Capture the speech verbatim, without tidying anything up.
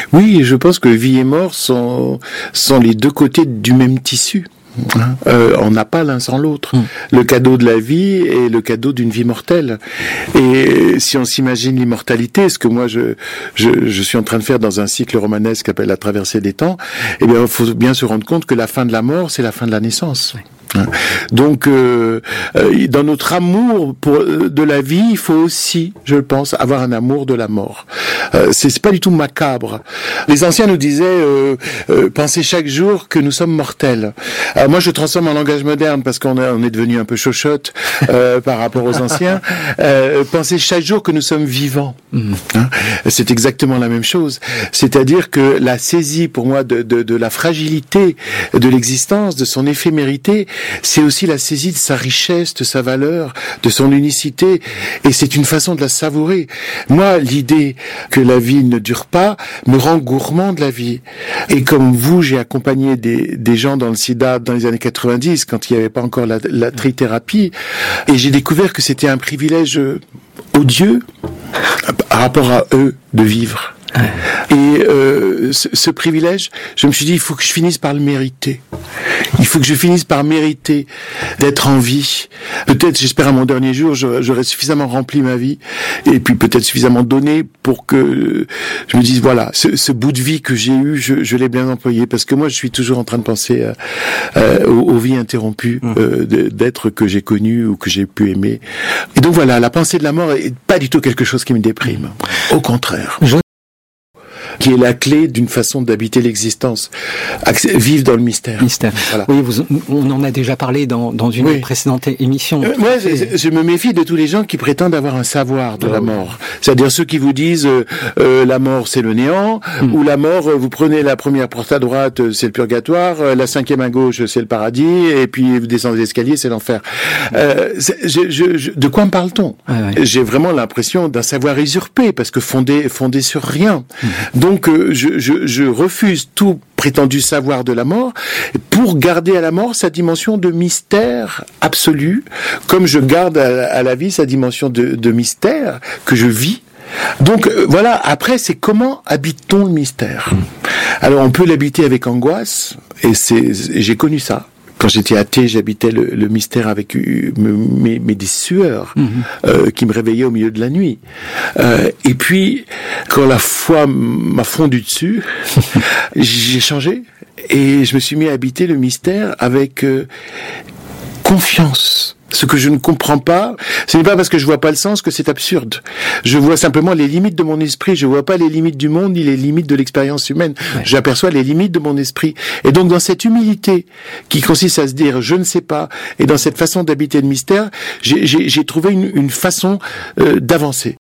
Oui, je pense que vie et mort sont, sont les deux côtés du même tissu. Euh, on n'a pas l'un sans l'autre. Mmh. Le cadeau de la vie et le cadeau d'une vie mortelle. Et si on s'imagine l'immortalité, ce que moi je, je, je suis en train de faire dans un cycle romanesque qui s'appelle La Traversée des temps, eh bien, il faut bien se rendre compte que la fin de la mort, c'est la fin de la naissance. Oui. Donc, euh, dans notre amour pour, de la vie, il faut aussi, je pense, avoir un amour de la mort. Euh, c'est, c'est pas du tout macabre. Les anciens nous disaient euh, euh, pensez chaque jour que nous sommes mortels. Alors moi, je transforme en langage moderne parce qu'on est, on est devenu un peu chochotte euh, par rapport aux anciens. Euh, pensez chaque jour que nous sommes vivants. Mmh. Hein, c'est exactement la même chose. C'est-à-dire que la saisie, pour moi, de, de, de la fragilité de l'existence, de son éphémérité, c'est aussi la saisie de sa richesse, de sa valeur, de son unicité, et c'est une façon de la savourer. Moi, l'idée que la vie ne dure pas me rend gourmand de la vie. Et comme vous, j'ai accompagné des, des gens dans le sida dans les années quatre-vingt-dix, quand il n'y avait pas encore la, la trithérapie, et j'ai découvert que c'était un privilège odieux par rapport à eux de vivre. Et euh, ce, ce privilège, je me suis dit, il faut que je finisse par le mériter. Il faut que je finisse par mériter d'être en vie. Peut-être, j'espère, à mon dernier jour, j'aurai suffisamment rempli ma vie, et puis peut-être suffisamment donné pour que je me dise, voilà, ce, ce bout de vie que j'ai eu, je, je l'ai bien employé. Parce que moi, je suis toujours en train de penser euh, euh, aux, aux vies interrompues euh, d'êtres que j'ai connus ou que j'ai pu aimer. Et donc voilà, la pensée de la mort est pas du tout quelque chose qui me déprime. Au contraire. Je... qui est la clé d'une façon d'habiter l'existence, vivre dans le mystère. Mystère. Voilà. Oui, vous, on en a déjà parlé dans, dans une oui. précédente émission. Euh, moi, et... je me méfie de tous les gens qui prétendent avoir un savoir de oh, la mort. Oui. C'est-à-dire ceux qui vous disent euh, euh, la mort c'est le néant, mm. ou la mort, euh, vous prenez la première porte à droite, euh, c'est le purgatoire, euh, la cinquième à gauche, c'est le paradis, et puis vous descendez l'escalier, c'est l'enfer. Mm. Euh, je, je, je, de quoi me parle-t-on? ah, oui. J'ai vraiment l'impression d'un savoir usurpé, parce que fondé, fondé sur rien. Mm. Donc euh, je, je, je refuse tout prétendu savoir de la mort pour garder à la mort sa dimension de mystère absolu, comme je garde à, à la vie sa dimension de, de mystère que je vis. Donc euh, voilà, après c'est comment habite-t-on le mystère? Alors on peut l'habiter avec angoisse, et c'est, et j'ai connu ça. Quand j'étais athée, j'habitais le, le mystère avec mes, mes des sueurs mmh. euh, qui me réveillaient au milieu de la nuit. Euh, et puis, quand la foi m'a fondu dessus, j'ai changé et je me suis mis à habiter le mystère avec euh, confiance. Ce que je ne comprends pas, ce n'est pas parce que je vois pas le sens que c'est absurde. Je vois simplement les limites de mon esprit. Je vois pas les limites du monde ni les limites de l'expérience humaine. Ouais. J'aperçois les limites de mon esprit. Et donc, dans cette humilité qui consiste à se dire je ne sais pas, et dans cette façon d'habiter le mystère, j'ai, j'ai, j'ai trouvé une, une façon euh, d'avancer.